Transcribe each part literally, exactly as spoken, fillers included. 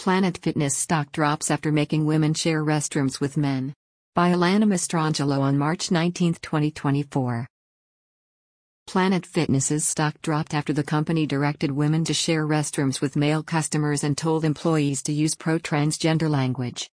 Planet Fitness stock drops after making women share restrooms with men. By Alana Mastrangelo on March nineteenth, twenty twenty-four. Planet Fitness's stock dropped after the company directed women to share restrooms with male customers and told employees to use pro-transgender language.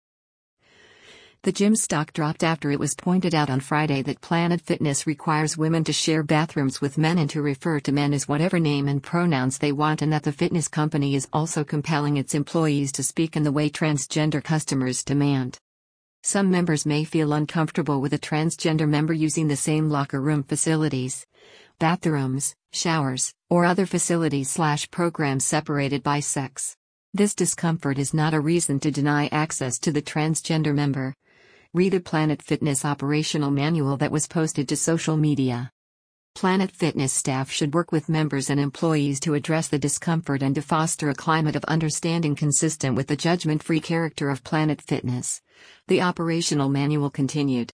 The gym's stock dropped after it was pointed out on Friday that Planet Fitness requires women to share bathrooms with men and to refer to men as whatever name and pronouns they want, and that the fitness company is also compelling its employees to speak in the way transgender customers demand. Some members may feel uncomfortable with a transgender member using the same locker room facilities, bathrooms, showers, or other facilities slash programs separated by sex. This discomfort is not a reason to deny access to the transgender member. Read a Planet Fitness operational manual that was posted to social media. Planet Fitness staff should work with members and employees to address the discomfort and to foster a climate of understanding consistent with the judgment-free character of Planet Fitness, the operational manual continued.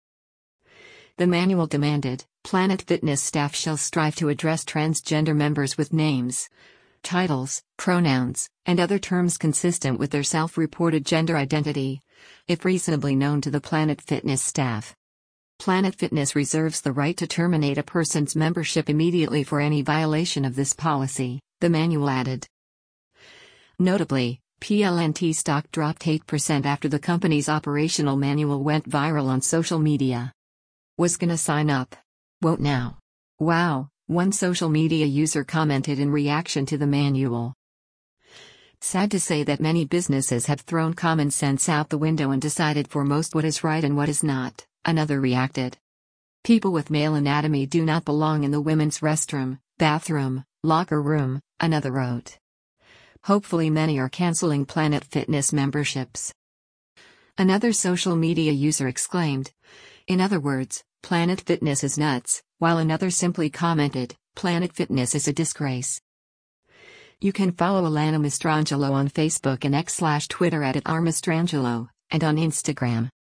The manual demanded, Planet Fitness staff shall strive to address transgender members with names, titles, pronouns, and other terms consistent with their self-reported gender identity, if reasonably known to the Planet Fitness staff. Planet Fitness reserves the right to terminate a person's membership immediately for any violation of this policy, the manual added. Notably, P L N T stock dropped eight percent after the company's operational manual went viral on social media. Was gonna sign up. Won't now. Wow, one social media user commented in reaction to the manual. Sad to say that many businesses have thrown common sense out the window and decided for most what is right and what is not, another reacted. People with male anatomy do not belong in the women's restroom, bathroom, locker room, another wrote. Hopefully many are canceling Planet Fitness memberships. Another social media user exclaimed, in other words, Planet Fitness is nuts, while another simply commented, Planet Fitness is a disgrace. You can follow Alana Mastrangelo on Facebook and X slash Twitter at, at r mastrangelo, and on Instagram.